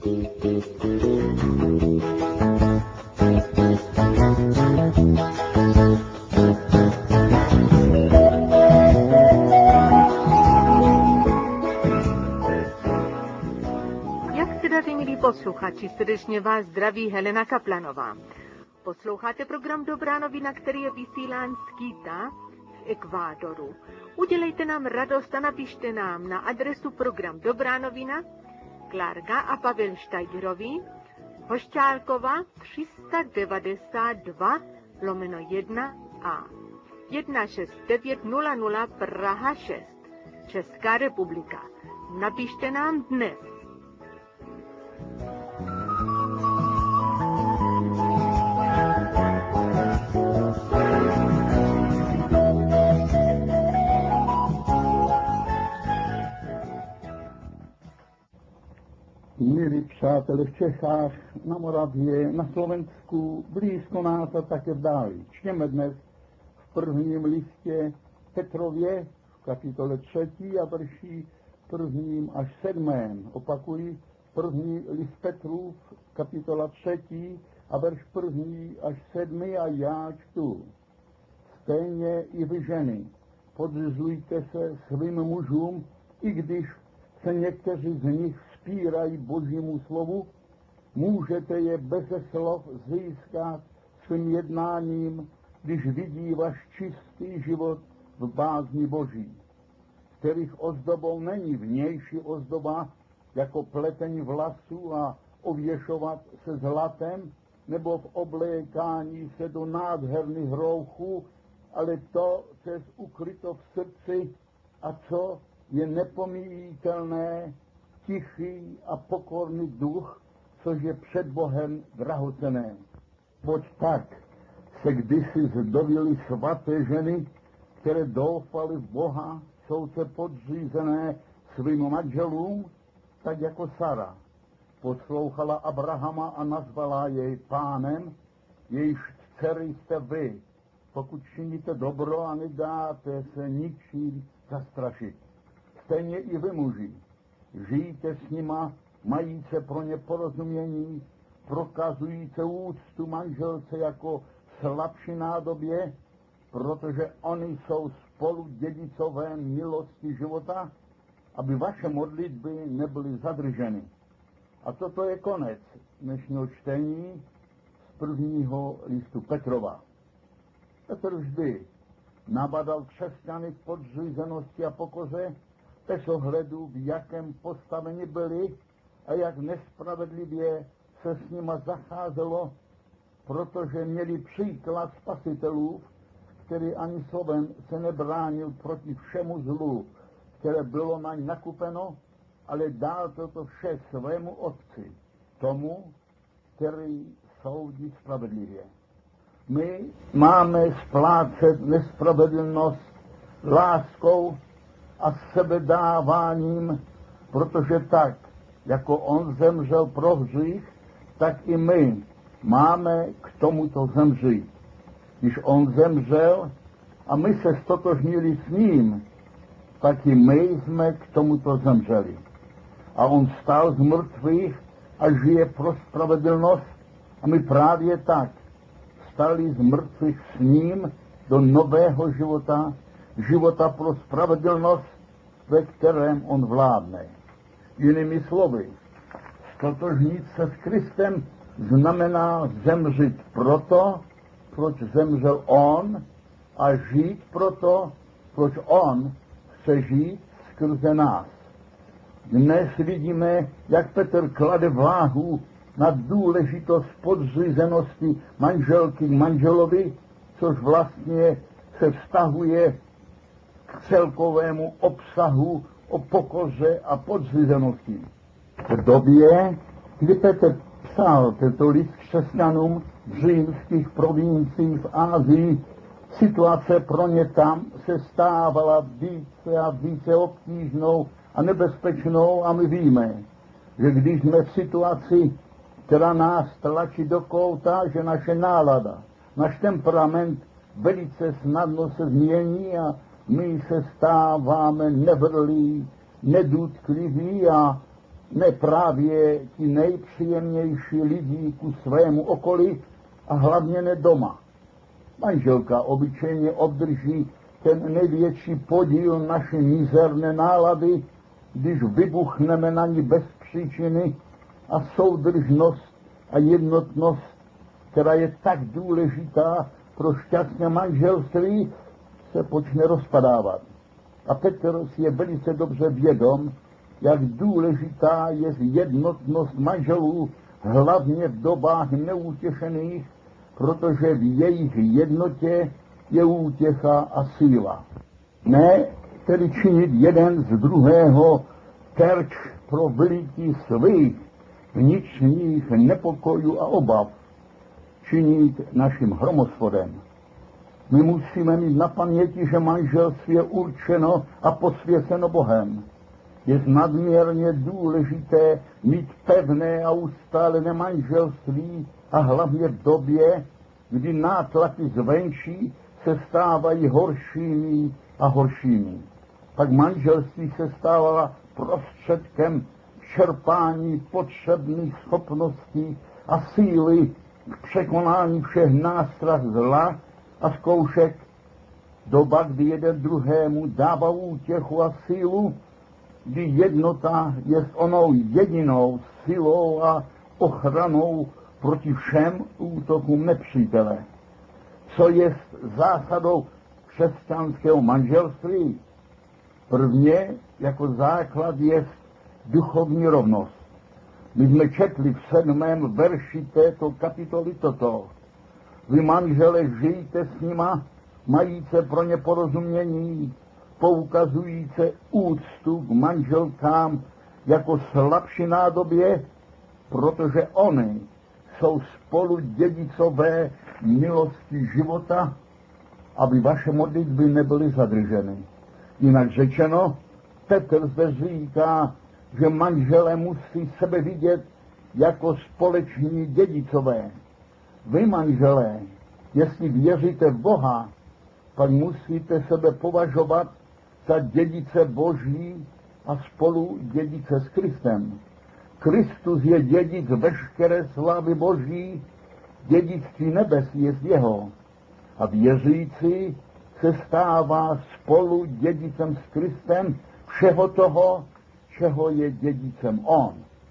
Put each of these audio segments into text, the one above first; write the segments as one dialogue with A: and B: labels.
A: Jak se daří, milí posluchači, srdečně vás zdraví Helena Kaplanová. Posloucháte program Dobrá novina, který je vysílán z Quita v Ekvádoru. Udělejte nám radost a napište nám na adresu program Dobrá novina, Klárka a Pavel Štajgerovi, Hošťálkova 392/1A 16900 Praha 6, Česká republika. Napište nám dnes.
B: Milí přátelé v Čechách, na Moravě, na Slovensku, blízko nás a také v dáli. Čteme dnes v prvním listě Petrově v kapitole 3 a verši 1. až 7. Opakuji, první list Petrův, kapitola 3 a verš 1. až 7. a já čtu. Stejně i vy ženy, podřizujte se svým mužům, i když se někteří z nich vzpírají Božímu slovu, můžete je beze slov získat svým jednáním, když vidí váš čistý život v bázni Boží, kterých ozdobou není vnější ozdoba, jako pletení vlasů a ověšovat se zlatem, nebo v oblékání se do nádherných rouchů, ale to, co je ukryto v srdci a co je nepomíjitelné, tichý a pokorný duch, což je před Bohem drahocenné. Poď tak se kdysi zdovily svaté ženy, které doufali v Boha, jsou se podřízené svým manželům, tak jako Sara poslouchala Abrahama a nazvala jej pánem, jejíž dcery jste vy, pokud činíte dobro a nedáte se ničím zastrašit. Stejně i vy, muži, žijte s nima, majíce pro ně porozumění, prokazujíce úctu manželce jako slabší nádobě, protože oni jsou spolu dědicové milosti života, aby vaše modlitby nebyly zadrženy. A toto je konec dnešního čtení z prvního listu Petrova. Petr vždy nabadal křesťany k podřízenosti a pokoře, bez ohledu, v jakém postavení byli a jak nespravedlivě se s nima zacházelo, protože měli příklad spasitelů, který ani slovem se nebránil proti všemu zlu, které bylo na ně nakupeno, ale dal toto vše svému otci, tomu, který soudí spravedlivě. My máme splácet nespravedlnost láskou a sebedáváním, protože tak, jako on zemřel pro hřích, tak i my máme k tomuto zemřít. Když on zemřel a my se stotožnili s ním, tak i my jsme k tomuto zemřeli. A on stál z mrtvých a žije pro spravedlnost a my právě tak stali z mrtvých s ním do nového života, života pro spravedlnost, ve kterém on vládne. Jinými slovy, stotožnit se s Kristem znamená zemřít proto, proč zemřel on, a žít proto, proč on chce žít skrze nás. Dnes vidíme, jak Petr klade váhu na důležitost podřízenosti manželky k manželovi, což vlastně se vztahuje k celkovému obsahu o pokoře a podřízenosti. V době, kdy Petr psal tento list křesťanům v římských provinciích v Asii, situace pro ně tam se stávala více a více obtížnou a nebezpečnou a my víme, že když jsme v situaci, která nás tlačí do kouta, že naše nálada, náš temperament velice snadno se změní a my se stáváme nevrlí, nedůtkliví a ne právě ti nejpříjemnější lidi ku svému okolí a hlavně ne doma. Manželka obyčejně obdrží ten největší podíl naší mizerné nálady, když vybuchneme na ní bez příčiny a soudržnost a jednotnost, která je tak důležitá pro šťastné manželství, se počne rozpadávat. A Petr si je velice dobře vědom, jak důležitá je jednotnost manželů, hlavně v dobách neutěšených, protože v jejich jednotě je útěcha a síla. Ne tedy činit jeden z druhého terč pro vylití svých vnitřních nepokojů a obav, činit naším hromosvodem. My musíme mít na paměti, že manželství je určeno a posvěceno Bohem. Je nadměrně důležité mít pevné a ustálené manželství a hlavně v době, kdy nátlaky zvenčí se stávají horšími a horšími. Pak manželství se stává prostředkem čerpání potřebných schopností a síly k překonání všech nástrah zla a zkoušek. Doba, kdy jeden druhému dává útěchu a sílu, kdy jednota je onou jedinou silou a ochranou proti všem útokům nepřítele. Co je zásadou křesťanského manželství? Prvně jako základ je duchovní rovnost. My jsme četli v 7. verši této kapitoly toto. Vy manžele žijte s nima, majíce pro ně porozumění, poukazujíce úctu k manželkám jako slabší nádobě, protože oni jsou spolu dědicové milosti života, aby vaše modlitby nebyly zadrženy. Jinak řečeno, Petr zde říká, že manželé musí sebe vidět jako společní dědicové. Vy, manželé, jestli věříte v Boha, pak musíte sebe považovat za dědice Boží a spolu dědice s Kristem. Kristus je dědic veškeré slávy Boží, dědictví nebesí je z jeho. A věřící se stává spolu dědicem s Kristem všeho toho, čeho je dědicem on.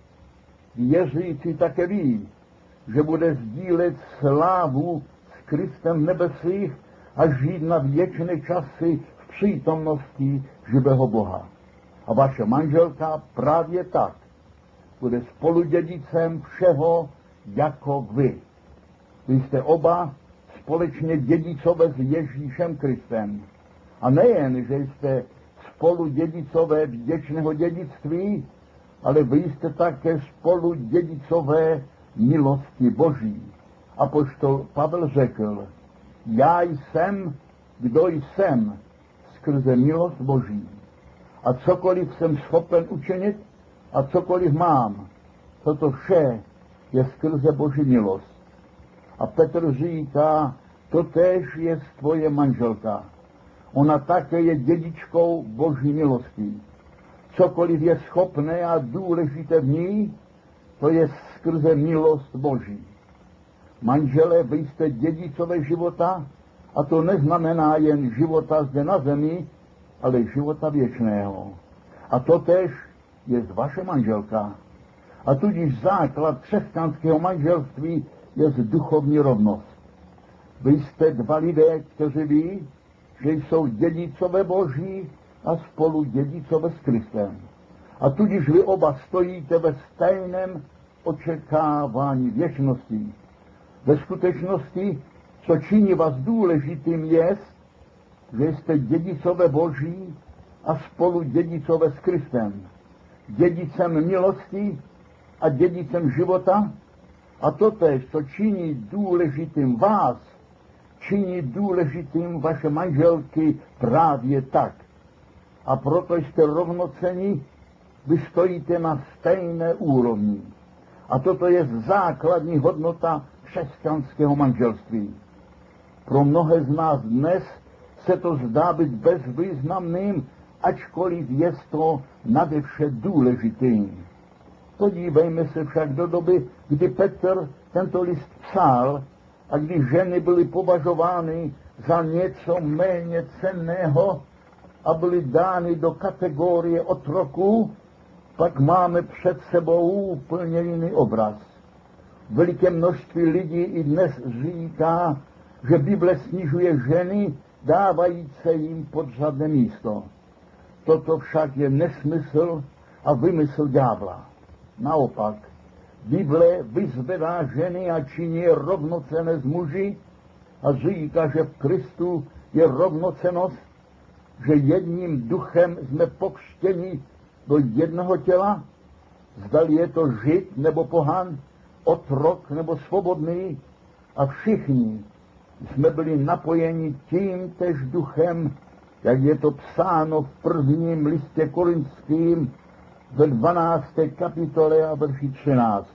B: Věřící také ví, že bude sdílet slávu s Kristem v nebesích a žít na věčné časy v přítomnosti živého Boha. A vaše manželka právě tak bude spoludědicem všeho jako vy. Vy jste oba společně dědicové s Ježíšem Kristem. A nejen, že jste spoludědicové věčného dědictví, ale vy jste také spoludědicové milosti Boží. Apoštol Pavel řekl, já jsem, kdo jsem, skrze milost Boží. A cokoliv jsem schopen učinit a cokoliv mám, toto vše je skrze Boží milost. A Petr říká, totéž je tvoje manželka. Ona také je dědičkou Boží milostí. Cokoliv je schopné a důležité v ní, to je skrze milost Boží. Manželé, vy jste dědicové života, a to neznamená jen života zde na zemi, ale života věčného. A totéž je vaše manželka. A tudíž základ křesťanského manželství je duchovní rovnost. Vy jste dva lidé, kteří ví, že jsou dědicové Boží a spolu dědicové s Kristem. A tudíž vy oba stojíte ve stejném očekávání věčnosti. Ve skutečnosti, co činí vás důležitým, je, že jste dědicové Boží a spolu dědicové s Kristem. Dědicem milosti a dědicem života. A totéž, co činí důležitým vás, činí důležitým vaše manželky právě tak. A proto jste rovnocení, vy stojíte na stejné úrovni. A toto je základní hodnota křesťanského manželství. Pro mnohé z nás dnes se to zdá být bezvýznamným, ačkoliv je to nadevše důležitým. Podívejme se však do doby, kdy Petr tento list psal a kdy ženy byly považovány za něco méně cenného a byly dány do kategorie otroků, pak máme před sebou úplně jiný obraz. Veliké množství lidí i dnes říká, že Bible snižuje ženy, dávající jim podřadné místo. Toto však je nesmysl a vymysl ďábla. Naopak, Bible vyzvedá ženy a činí je rovnocenné s muži a říká, že v Kristu je rovnocennost, že jedním duchem jsme pokřtěni do jednoho těla, zdali je to Žid nebo pohan, otrok nebo svobodný, a všichni jsme byli napojeni tím též duchem, jak je to psáno v prvním listě Korinským ve 12. kapitole a verši 13.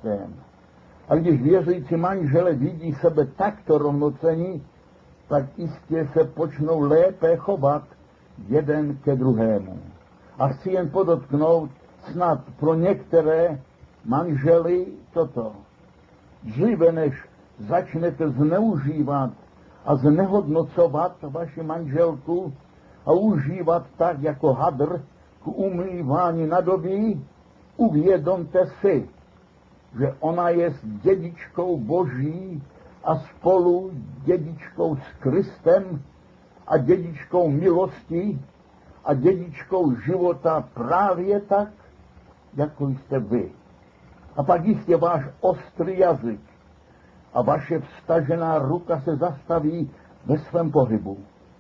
B: A když věřící manžele vidí sebe takto rovnocení, tak jistě se počnou lépe chovat jeden ke druhému. A chci jen podotknout snad pro některé manžely toto. Dříve než začnete zneužívat a znehodnocovat vaši manželku a užívat tak jako hadr k umývání nádobí, uvědomte si, že ona je dědičkou Boží a spolu dědičkou s Kristem a dědičkou milosti a dědičkou života právě tak, jako jste vy. A pak jistě váš ostrý jazyk a vaše vztažená ruka se zastaví ve svém pohybu.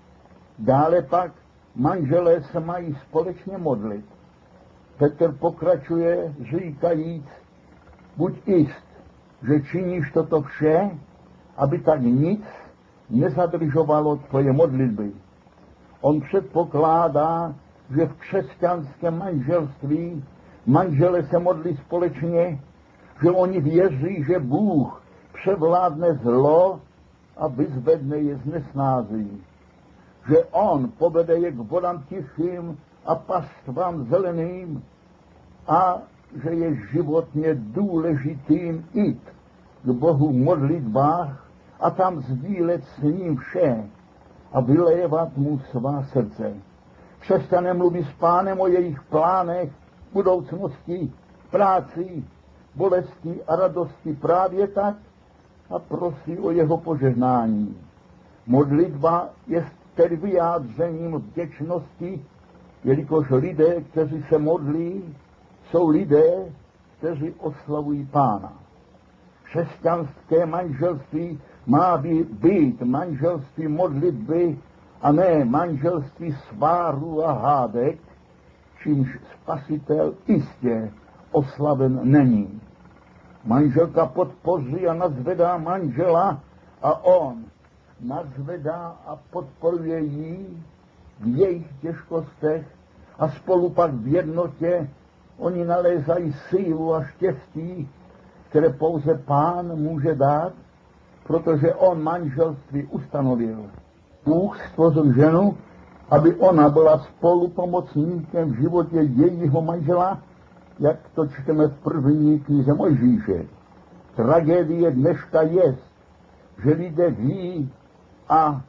B: Dále pak manželé se mají společně modlit. Petr pokračuje říkajíc, buď jist, že činíš toto vše, aby tak nic nezadržovalo tvoje modlitby. On předpokládá, že v křesťanském manželství manželé se modlí společně, že oni věří, že Bůh převládne zlo a vyzvedne je z nesnází. Že on povede je k vodám tichým a pastvám zeleným a že je životně důležitým jít k Bohu v modlitbách a tam sdílet s ním vše a vylévat mu svá srdce. Křesťané mluví s Pánem o jejich plánech, budoucnosti, práci, bolesti a radosti právě tak a prosí o jeho požehnání. Modlitba je tedy vyjádřením vděčnosti, jelikož lidé, kteří se modlí, jsou lidé, kteří oslavují Pána. Křesťanské manželství má být manželství modlitby a ne manželství sváru a hádek, čímž Spasitel jistě oslaven není. Manželka podpoří a nazvedá manžela a on nazvedá a podporuje jí v jejich těžkostech a spolu pak v jednotě oni nalézají sílu a štěstí, které pouze Pán může dát, protože on manželství ustanovil. Bůh stvořil ženu, aby ona byla spolupomocníkem v životě jejího manžela, jak to čteme v první knize Mojžíše. Tragédie dneška je, že lidé ví a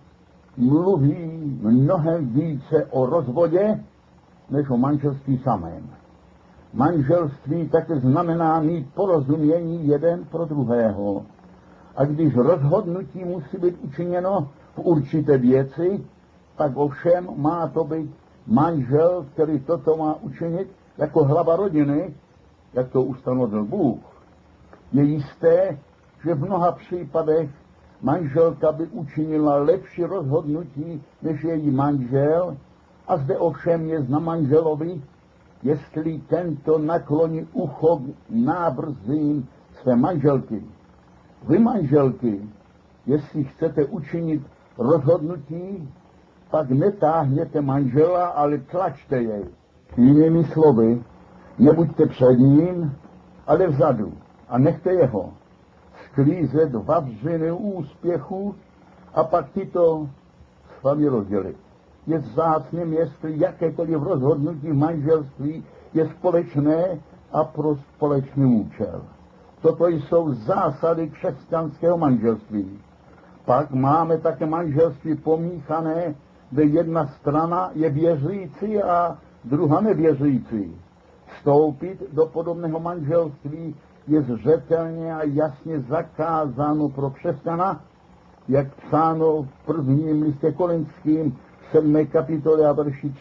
B: mluví mnohem více o rozvodě, než o manželství samém. Manželství také znamená mít porozumění jeden pro druhého. A když rozhodnutí musí být učiněno v určité věci, tak ovšem má to být manžel, který toto má učinit jako hlava rodiny, jak to ustanovil Bůh. Je jisté, že v mnoha případech manželka by učinila lepší rozhodnutí než její manžel a zde ovšem je na manželovi, jestli tento nakloní ucho k návrzím své manželky. Vy manželky, jestli chcete učinit rozhodnutí, pak netáhněte manžela, ale tlačte jej. Jinými slovy, nebuďte před ním, ale vzadu a nechte jeho sklízet vavřiny úspěchu a pak tyto s vámi rozdělit. Je vzácným, jestli jakékoliv rozhodnutí v manželství je společné a pro společný účel. Toto jsou zásady křesťanského manželství. Pak máme také manželství pomíchané, kde jedna strana je věřící a druhá nevěřící. Vstoupit do podobného manželství je zřetelně a jasně zakázáno pro křesťana, jak psáno v prvním listě Korinským 7. kapitole a verši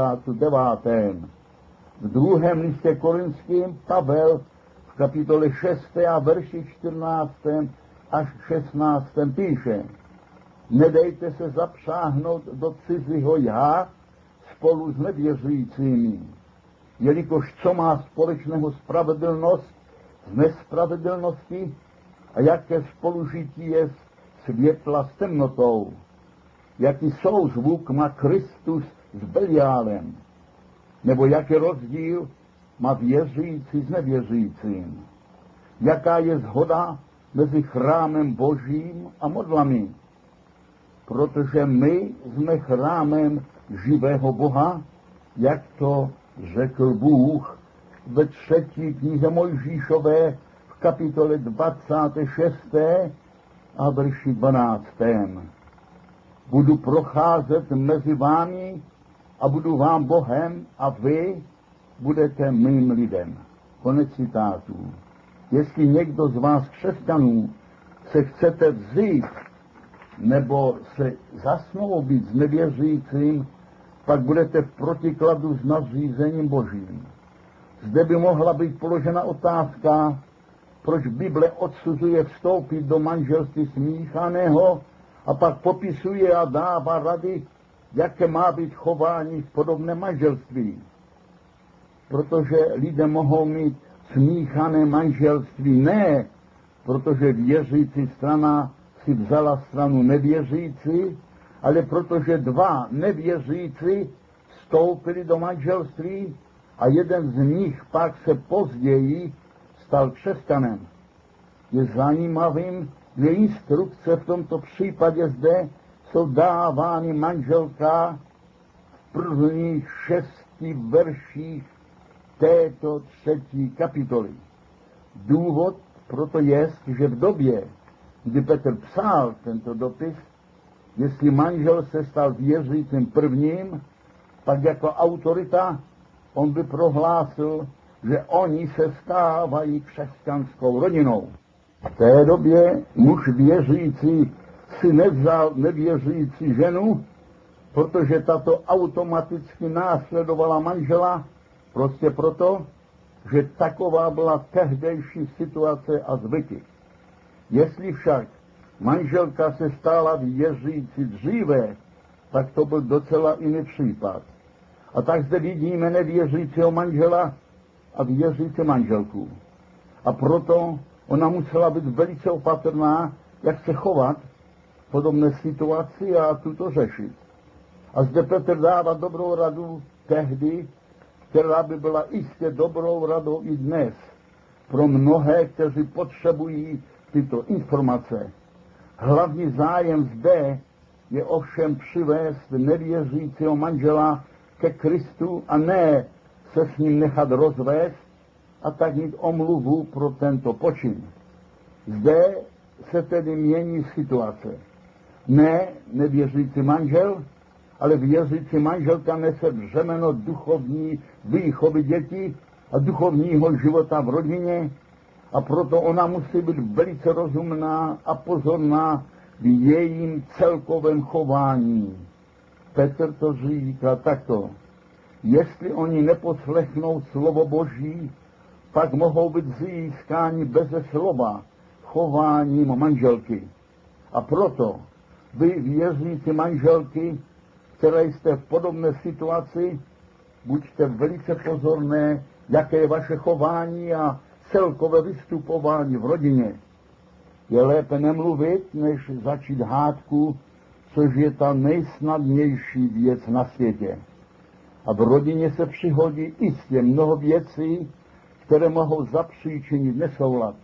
B: 39. V druhém listě Korinským Pavel v kapitole 6. a verši 14. až 16. píše: Nedejte se zapřáhnout do cizího já spolu s nevěřícími, jelikož co má společného spravedlnost z nespravedlnosti a jaké spolužití je světla s temnotou, jaký souzvuk má Kristus s Beliálem, nebo jaký rozdíl má věřící s nevěřícím, jaká je shoda mezi chrámem Božím a modlami, protože my jsme chrámem živého Boha, jak to řekl Bůh ve 3. knize Mojžíšové v kapitole 26. a verši 12. Budu procházet mezi vámi a budu vám Bohem a vy budete mým lidem. Konec citátu. Jestli někdo z vás křesťanů se chcete vzít nebo se zasnoubit s nevěřícím, pak budete v protikladu s nařízením Božím. Zde by mohla být položena otázka, proč Bible odsuzuje vstoupit do manželství smíchaného a pak popisuje a dává rady, jaké má být chování v podobném manželství. Protože lidé mohou mít smíchané manželství ne, protože věřící strana si vzala stranu nevěřící, ale protože dva nevěřící vstoupili do manželství a jeden z nich pak se později stal křesťanem. Je zajímavým, že instrukce v tomto případě zde jsou dávány manželka v prvních 6 verších této 3. kapitoly. Důvod proto je, že v době, kdy Petr psal tento dopis, jestli manžel se stal věřícím prvním, pak jako autorita on by prohlásil, že oni se stávají křesťanskou rodinou. V té době muž věřící si nevzal nevěřící ženu, protože tato automaticky následovala manžela, prostě proto, že taková byla tehdejší situace a zvyky. Jestli však manželka se stala věřící dříve, tak to byl docela jiný případ. A tak zde vidíme nevěřícího manžela a věřící manželku. A proto ona musela být velice opatrná, jak se chovat v podobné situaci a tuto řešit. A zde Petr dává dobrou radu tehdy, která by byla jistě dobrou radou i dnes pro mnohé, kteří potřebují tyto informace. Hlavní zájem zde je ovšem přivést nevěřícího manžela ke Kristu a ne se s ním nechat rozvést a tak mít omluvu pro tento počin. Zde se tedy mění situace. Ne nevěřící manžel, ale věřící manželka nese břemeno duchovní výchovy dětí a duchovního života v rodině a proto ona musí být velice rozumná a pozorná v jejím celkovém chování. Petr to říká takto. Jestli oni neposlechnou slovo Boží, pak mohou být získáni beze slova chováním manželky. A proto vy věřící manželky, které jste v podobné situaci, buďte velice pozorné, jaké je vaše chování a celkové vystupování v rodině. Je lépe nemluvit, než začít hádku, což je ta nejsnadnější věc na světě. A v rodině se přihodí jistě mnoho věcí, které mohou zapříčinit nesoulad.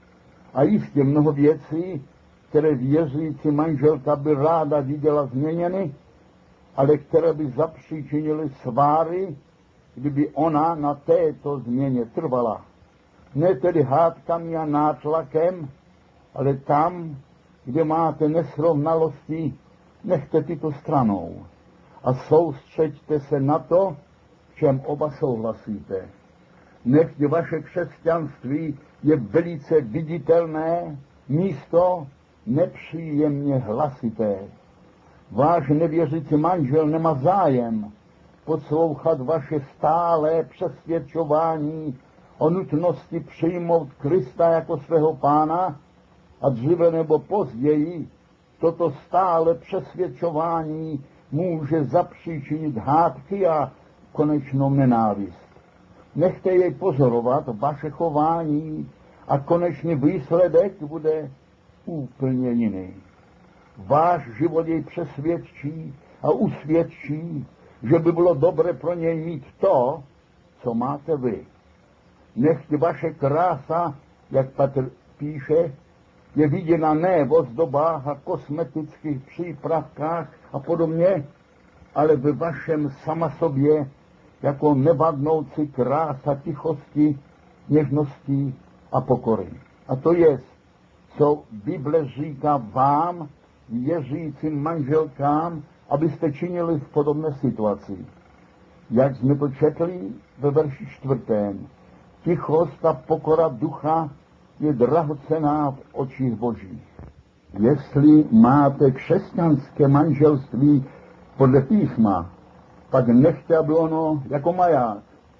B: A jistě mnoho věcí, které věřící manželka by ráda viděla změněny, ale které by zapříčinily sváry kdyby ona na této změně trvala. Ne tedy hádkami a nátlakem, ale tam, kde máte nesrovnalosti, nechte tyto stranou a soustřeďte se na to, v čem oba souhlasíte. Nechť vaše křesťanství je velice viditelné, místo nepříjemně hlasité. Váš nevěřící manžel nemá zájem poslouchat vaše stálé přesvědčování o nutnosti přijmout Krista jako svého pána a dříve nebo později toto stále přesvědčování může zapříčinit hádky a konečnou nenávist. Nechte jej pozorovat vaše chování a konečný výsledek bude úplně jiný. Váš život jej přesvědčí a usvědčí, že by bylo dobré pro něj mít to, co máte vy. Nechť vaše krása, jak Petr píše, je viděna ne v ozdobách a kosmetických přípravkách a podobně, ale ve vašem sama sobě jako nevadnoucí krása tichosti, něžnosti a pokory. A to je, co Bible říká vám, věřícím manželkám, abyste činili v podobné situaci. Jak jsme to četli ve verši 4. Tichost a pokora ducha je drahocenná v očích Božích. Jestli máte křesťanské manželství podle písma, pak nechte, aby ono jako maják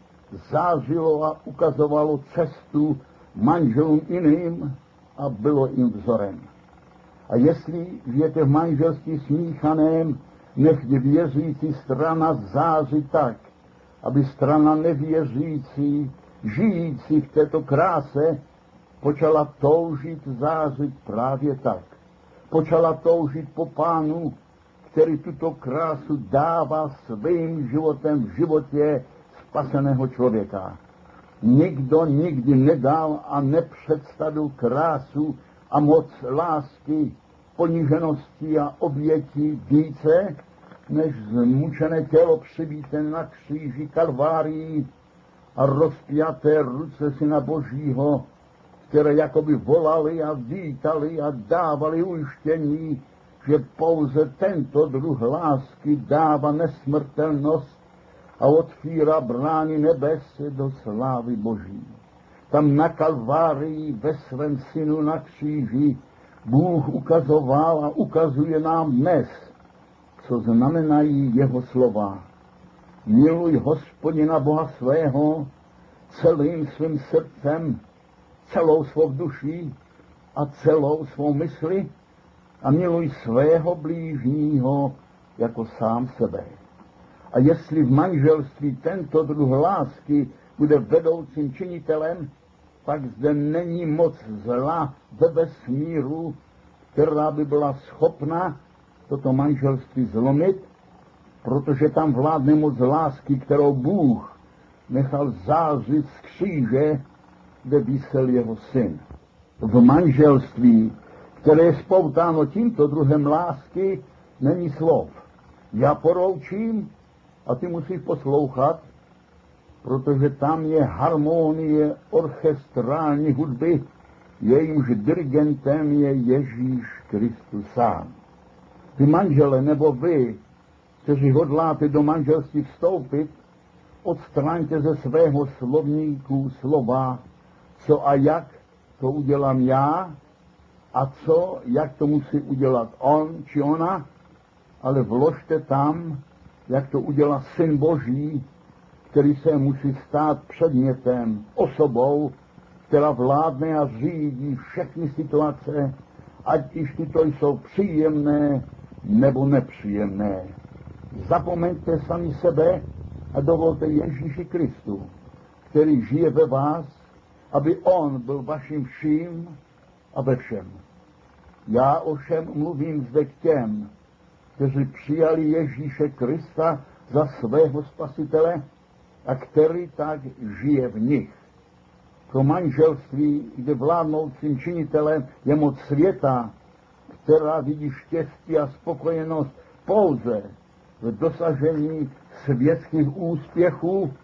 B: zářilo a ukazovalo cestu manželům jiným a bylo jim vzorem. A jestli žijete v manželství smíchaném, nechť věřící strana září tak, aby strana nevěřící, žijící v této kráse, počala toužit zářit právě tak. Počala toužit po Pánu, který tuto krásu dává svým životem v životě spaseného člověka. Nikdo nikdy nedal a nepředstavil krásu a moc lásky, poníženosti a obětí více, než zmučené tělo přibité na kříži Kalvárii a rozpjaté ruce Syna Božího, které jakoby volali a vítali a dávali ujištění, že pouze tento druh lásky dává nesmrtelnost a otvírá brány nebes do slávy Boží. Tam na Kalvárii ve svém Synu na kříži Bůh ukazoval a ukazuje nám dnes, co znamenají jeho slova. Miluj Hospodina Boha svého celým svým srdcem, celou svou duší a celou svou mysli a miluj svého blížního jako sám sebe. A jestli v manželství tento druh lásky bude vedoucím činitelem, pak zde není moc zla ve vesmíru, která by byla schopna toto manželství zlomit, protože tam vládne moc lásky, kterou Bůh nechal zářit z kříže, kde visel jeho syn. V manželství, které je spoutáno tímto druhem lásky, není slov. Já poroučím a ty musíš poslouchat, protože tam je harmonie orchestrální hudby, jejímž dirigentem je Ježíš Kristus sám. Ty manžele nebo vy, kteří hodláte do manželství vstoupit, odstraňte ze svého slovníku slova, co a jak to udělám já a co, jak to musí udělat on či ona, ale vložte tam, jak to udělá Syn Boží, který se musí stát předmětem, osobou, která vládne a řídí všechny situace, ať již tyto jsou příjemné nebo nepříjemné. Zapomeňte sami sebe a dovolte Ježíši Kristu, který žije ve vás, aby on byl vaším vším a ve všem. Já ovšem mluvím zde k těm, kteří přijali Ježíše Krista za svého spasitele a který tak žije v nich. Pro manželství, kde vládnoucím činitelem je moc světa, která vidí štěstí a spokojenost pouze v dosažení světských úspěchů,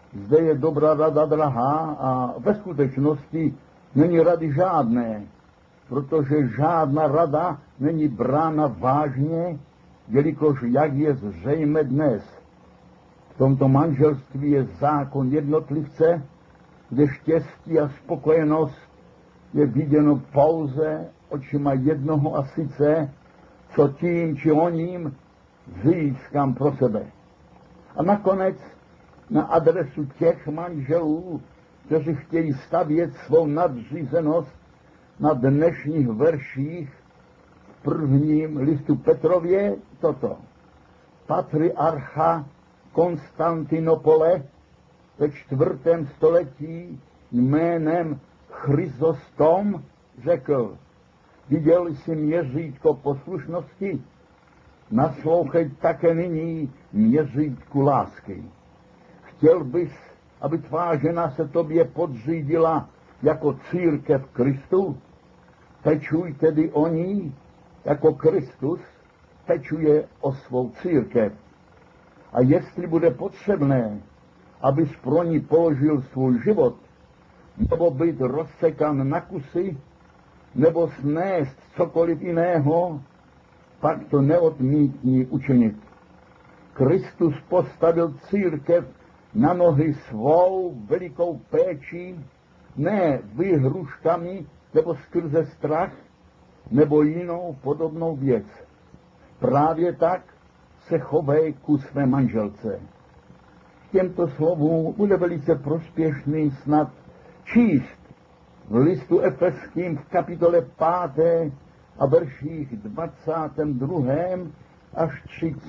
B: zde je dobrá rada drahá a ve skutečnosti není rady žádné, protože žádná rada není brána vážně, jelikož, jak je zřejmé dnes, v tomto manželství je zákon jednotlivce, kde štěstí a spokojenost je viděno pouze očima jednoho a sice, co tím či oním získám pro sebe. A nakonec na adresu těch manželů, kteří chtějí stavět svou nadřízenost na dnešních verších v prvním listu Petrově toto. Patriarcha Konstantinopole ve 4. století jménem Chrysostom řekl: viděl jsi měřítko poslušnosti? Naslouchej také nyní měřítku lásky. Chtěl bys, aby tvá žena se tobě podřídila jako církev Kristu? Pečuj tedy o ní, jako Kristus pečuje o svou církev. A jestli bude potřebné, abys pro ní položil svůj život, nebo být rozsekan na kusy, nebo snést cokoliv jiného, pak to neodmítni učinit. Kristus postavil církev na nohy svou velikou péčí, ne výhruškami nebo skrze strach, nebo jinou podobnou věc. Právě tak se chovej ku své manželce. K těmto slovům bude velice prospěšný snad číst v listu Efeským v kapitole 5. a verších 22. až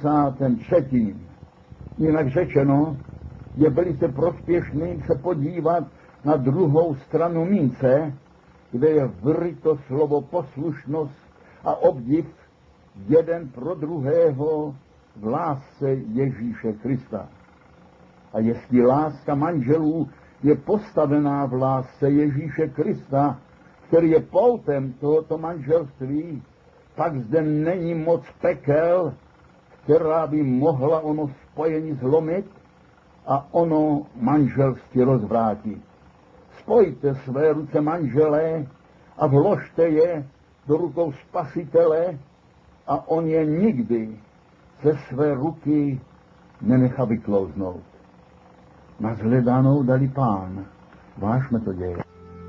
B: 33. Jinak řečeno, je velice prospěšný se podívat na druhou stranu mince, kde je vryto slovo poslušnost a obdiv jeden pro druhého v lásce Ježíše Krista. A jestli láska manželů je postavená v lásce Ježíše Krista, který je poutem tohoto manželství, pak zde není moc pekel, která by mohla ono spojení zlomit a ono manželství rozvrátit. Spojte své ruce, manželé, a vložte je do rukou Spasitele a on je nikdy ze své ruky nenechá vyklouznout. Na shledanou dali Pán, vážme to děje.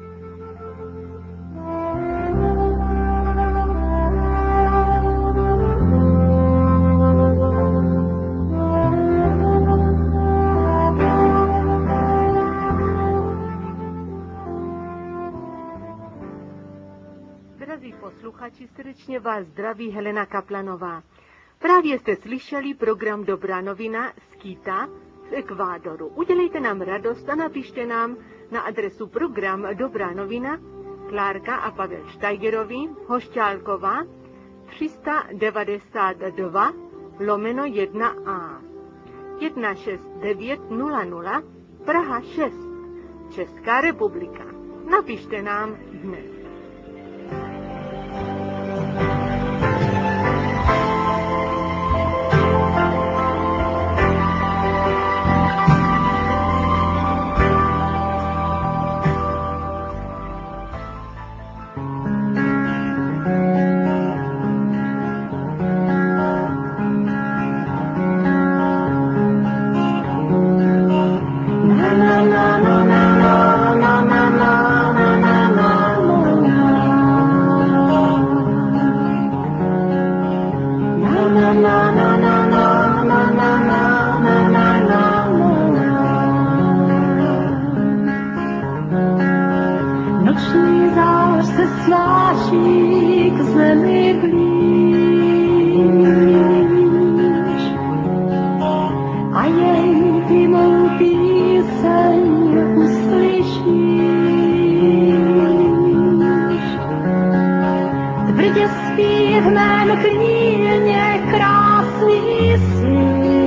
A: Drazí posluchači, srdečně vás zdraví Helena Kaplanová. Právě jste slyšeli program Dobrá novina z Quita v Ekvádoru. Udělejte nám radost a napište nám na adresu program Dobrá novina, Klárka a Pavel Štajgerovi, Hošťálková, 392/1A, 16900, Praha 6, Česká republika. Napište nám dnes.
C: Noční zář se sváší k zemi blíž a jej ty mou píseň uslyšíš. Tvrdě spí v mém klíně krásný syn.